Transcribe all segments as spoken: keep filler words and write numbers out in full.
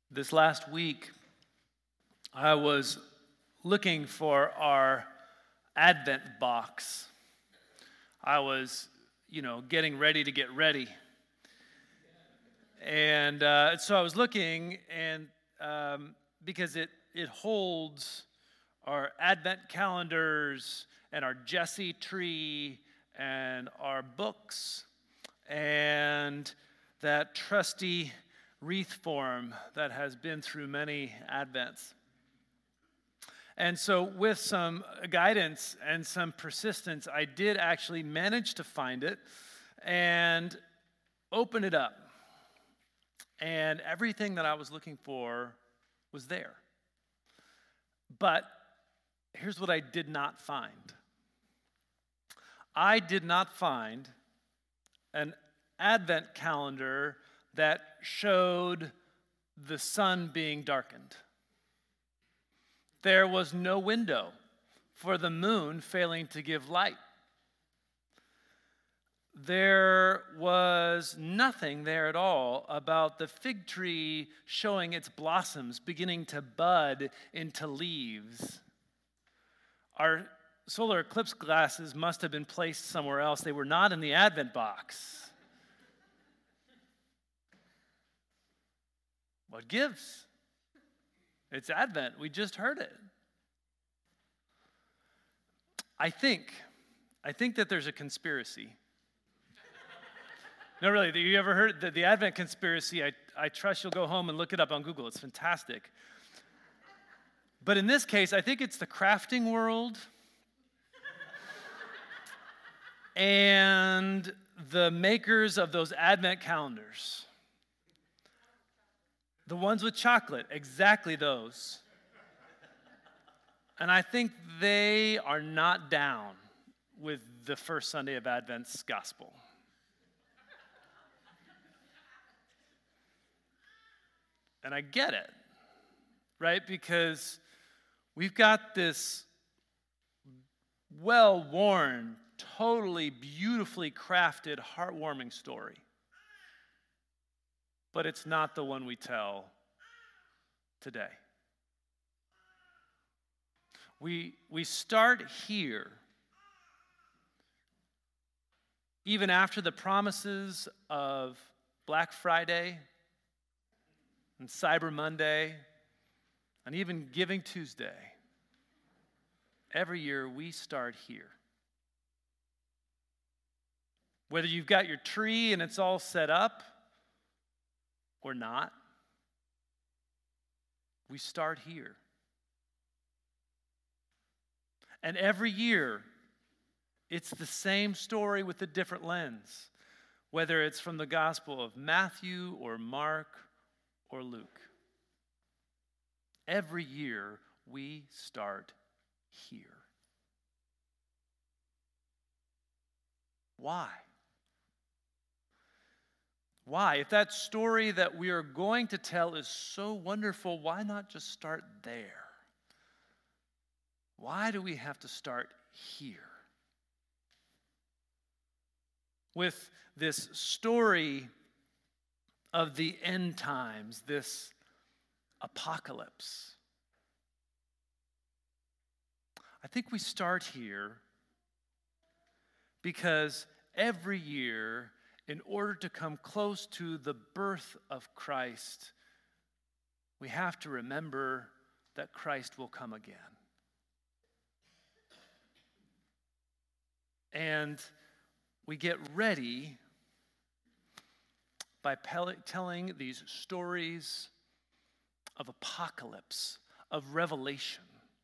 This last week, I was looking for our Advent box. I was, you know, getting ready to get ready. And uh, so I was looking, and um, because it, it holds our Advent calendars and our Jesse tree and our books and that trusty wreath form that has been through many Advents. And so with some guidance and some persistence, I did actually manage to find it and open it up. And everything that I was looking for was there. But here's what I did not find. I did not find an Advent calendar that showed the sun being darkened. There was no window for the moon failing to give light. There was nothing there at all about the fig tree showing its blossoms beginning to bud into leaves. Our solar eclipse glasses must have been placed somewhere else. They were not in the Advent box. What gives? It's Advent. We just heard it. I think, I think that there's a conspiracy. No, really, you ever heard the, the Advent conspiracy? I, I trust you'll go home and look it up on Google. It's fantastic. But in this case, I think it's the crafting world and the makers of those Advent calendars. The ones with chocolate, exactly those. And I think they are not down with the first Sunday of Advent's gospel. And I get it, right? Because we've got this well-worn, totally beautifully crafted, heartwarming story. But it's not the one we tell today. We, we start here, even after the promises of Black Friday and Cyber Monday and even Giving Tuesday. Every year we start here. Whether you've got your tree and it's all set up, or not, we start here. And every year, it's the same story with a different lens, whether it's from the Gospel of Matthew or Mark or Luke. Every year, we start here. Why? Why? If that story that we are going to tell is so wonderful, why not just start there? Why do we have to start here? With this story of the end times, this apocalypse. I think we start here because every year, in order to come close to the birth of Christ, we have to remember that Christ will come again. And we get ready by telling these stories of apocalypse, of revelation.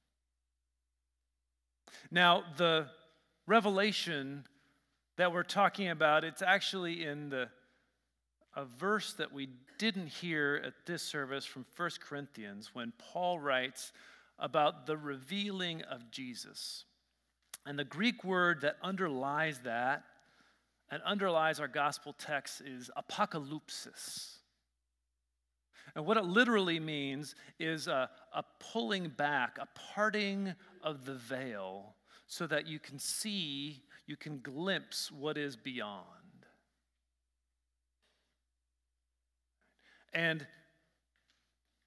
Now, the revelation that we're talking about, it's actually in the a verse that we didn't hear at this service from First Corinthians when Paul writes about the revealing of Jesus. And the Greek word that underlies that and underlies our gospel text is apocalypsis. And what it literally means is a, a pulling back, a parting of the veil so that you can see, you can glimpse what is beyond. And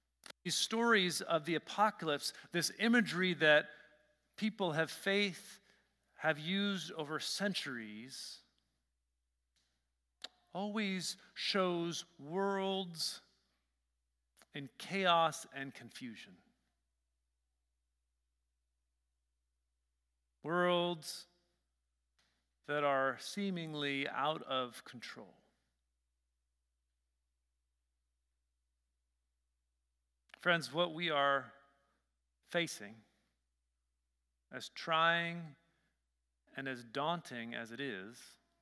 stories of the apocalypse, this imagery that people have faith, have used over centuries, always shows worlds in chaos and confusion. Worlds that are seemingly out of control. Friends, what we are facing, as trying and as daunting as it is,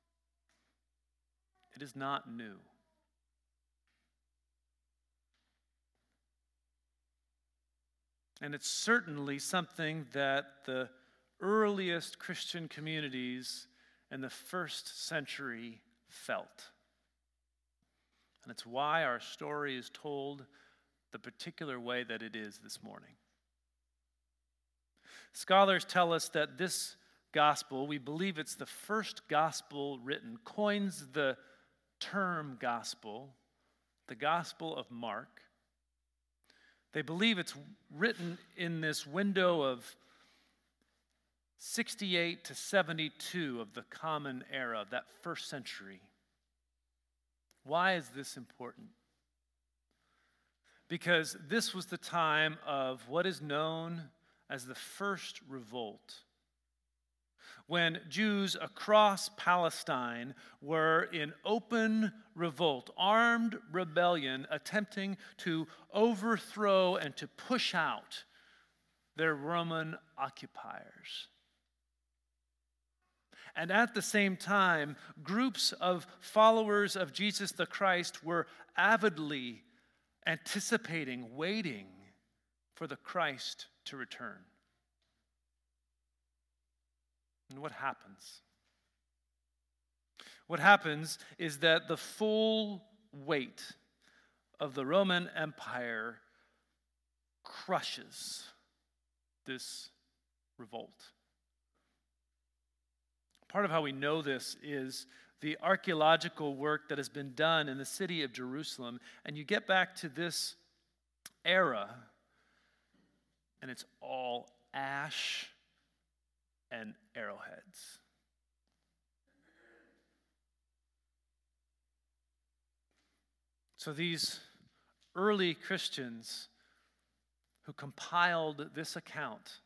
it is not new. And it's certainly something that the earliest Christian communities in the first century felt. And it's why our story is told the particular way that it is this morning. Scholars tell us that this gospel, we believe it's the first gospel written, coins the term gospel, the Gospel of Mark. They believe it's written in this window of sixty-eight to seventy-two of the Common Era, that first century. Why is this important? Because this was the time of what is known as the First Revolt, when Jews across Palestine were in open revolt, armed rebellion, attempting to overthrow and to push out their Roman occupiers. And at the same time, groups of followers of Jesus the Christ were avidly anticipating, waiting for the Christ to return. And what happens? What happens is that the full weight of the Roman Empire crushes this revolt. Part of how we know this is the archaeological work that has been done in the city of Jerusalem. And you get back to this era, and it's all ash and arrowheads. So these early Christians who compiled this account,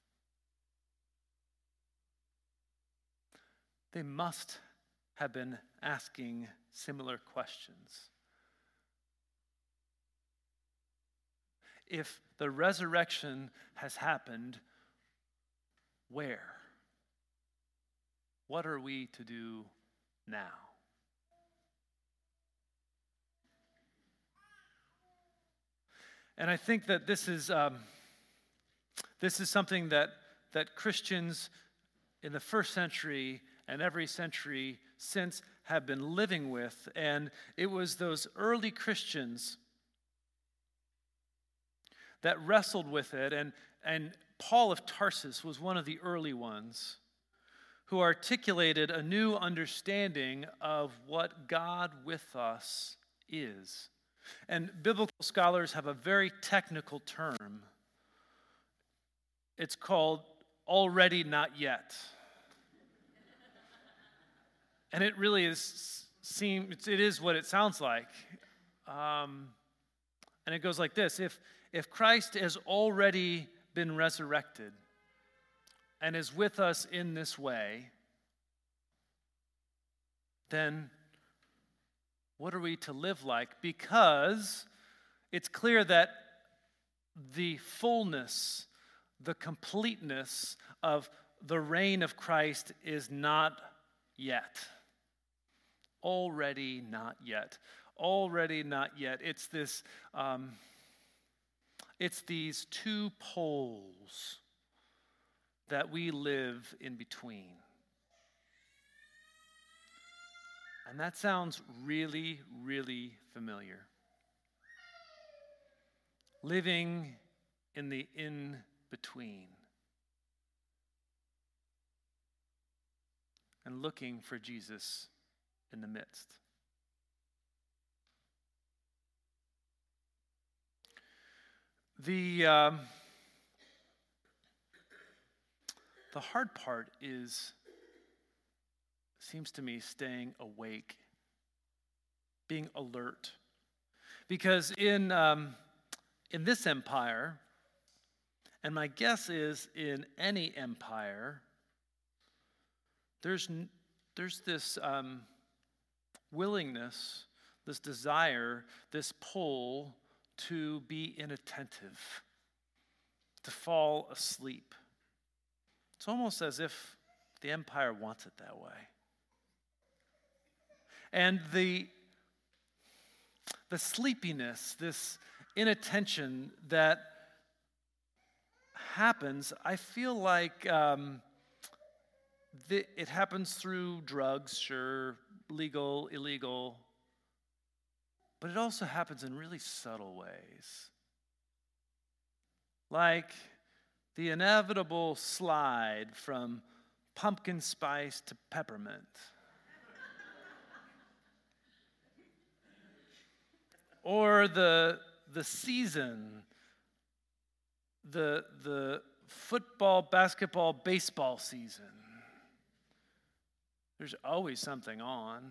they must have been asking similar questions. If the resurrection has happened, where? What are we to do now? And I think that this is um, this is something that that Christians in the first century and every century since have been living with. And it was those early Christians that wrestled with it. And, and Paul of Tarsus was one of the early ones who articulated a new understanding of what God with us is. And biblical scholars have a very technical term. It's called already not yet. And it really is seems it is what it sounds like. Um, and it goes like this: if if Christ has already been resurrected and is with us in this way, then what are we to live like? Because it's clear that the fullness, the completeness of the reign of Christ is not yet. Already not yet. Already not yet. It's this, um, it's these two poles that we live in between. And that sounds really, really familiar. Living in the in-between. And looking for Jesus in the midst. The, um, the hard part is, seems to me, staying awake, being alert. Because in, um, in this empire, and my guess is in any empire, there's, there's this um, willingness, this desire, this pull to be inattentive, to fall asleep. It's almost as if the empire wants it that way. And the, the sleepiness, this inattention that happens, I feel like um, the, it happens through drugs, sure, legal, illegal, but it also happens in really subtle ways. Like the inevitable slide from pumpkin spice to peppermint. Or the, the season, the, the football, basketball, baseball season. There's always something on.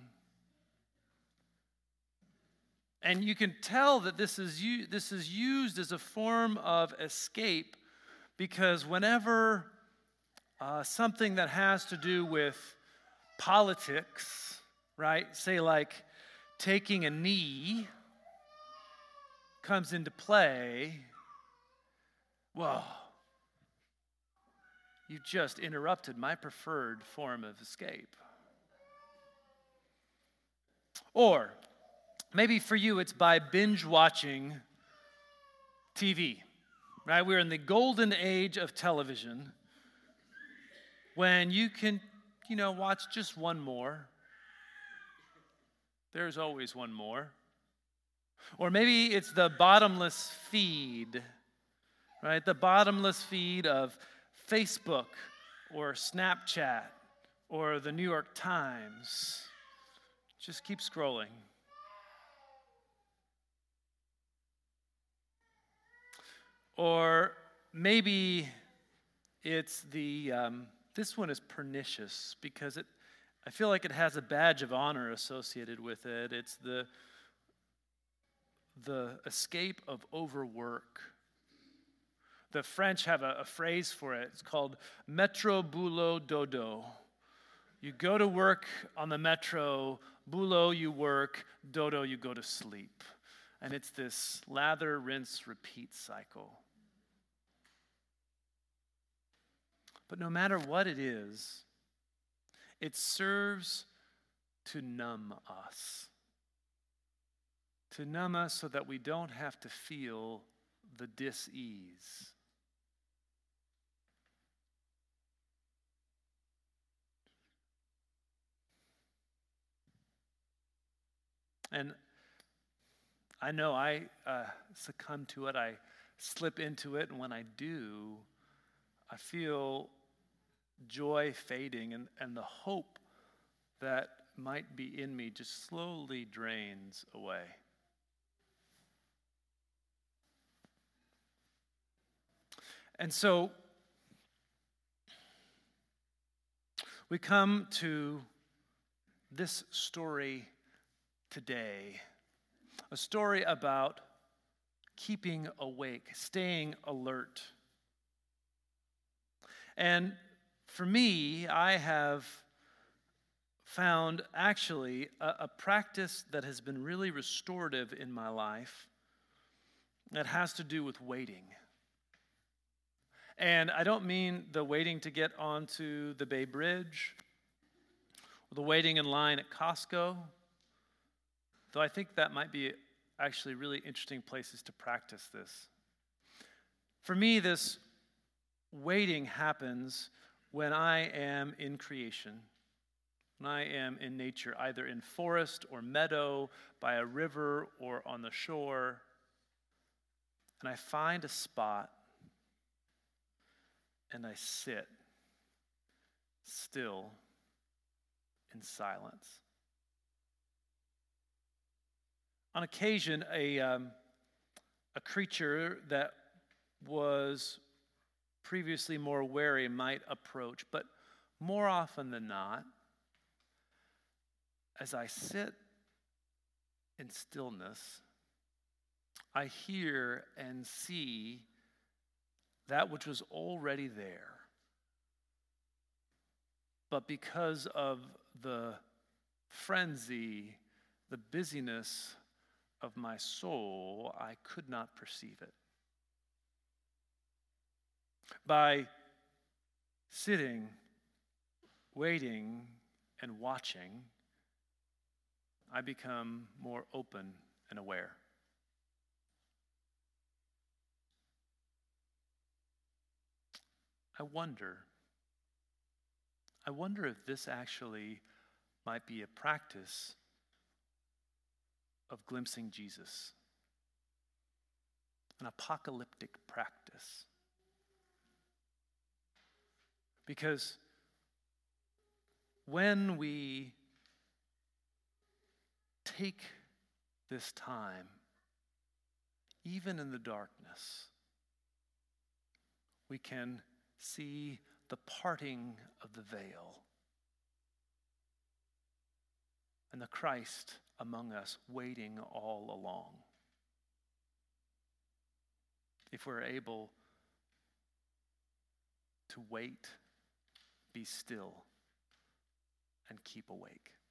And you can tell that this is, u- this is used as a form of escape because whenever uh, something that has to do with politics, right, say like taking a knee, comes into play, well, you just interrupted my preferred form of escape. Or maybe for you it's by binge watching T V, right? We're in the golden age of television when you can, you know, watch just one more. There's always one more. Or maybe it's the bottomless feed, right? The bottomless feed of Facebook or Snapchat or the New York Times. Just keep scrolling. Or maybe it's the, um, this one is pernicious because it, I feel like it has a badge of honor associated with it. It's the the escape of overwork. The French have a, a phrase for it. It's called metro boulot dodo. You go to work on the metro, boulot you work, dodo you go to sleep. And it's this lather, rinse, repeat cycle. But no matter what it is, it serves to numb us. To numb us so that we don't have to feel the dis-ease. And I know I uh, succumb to it, I slip into it, and when I do, I feel joy fading, and, and the hope that might be in me just slowly drains away. And so we come to this story today, a story about keeping awake, staying alert. And for me, I have found actually a, a practice that has been really restorative in my life that has to do with waiting. And I don't mean the waiting to get onto the Bay Bridge, or the waiting in line at Costco, though I think that might be actually really interesting places to practice this. For me, this waiting happens when I am in creation, when I am in nature, either in forest or meadow, by a river or on the shore, and I find a spot and I sit still in silence. On occasion, a, um, a creature that was previously more wary might approach. But more often than not, as I sit in stillness, I hear and see that which was already there. But because of the frenzy, the busyness of my soul, I could not perceive it. By sitting, waiting, and watching, I become more open and aware. I wonder, I wonder if this actually might be a practice of glimpsing Jesus, an apocalyptic practice. Because when we take this time, even in the darkness, we can see the parting of the veil and the Christ among us waiting all along. If we're able to wait, be still, and keep awake.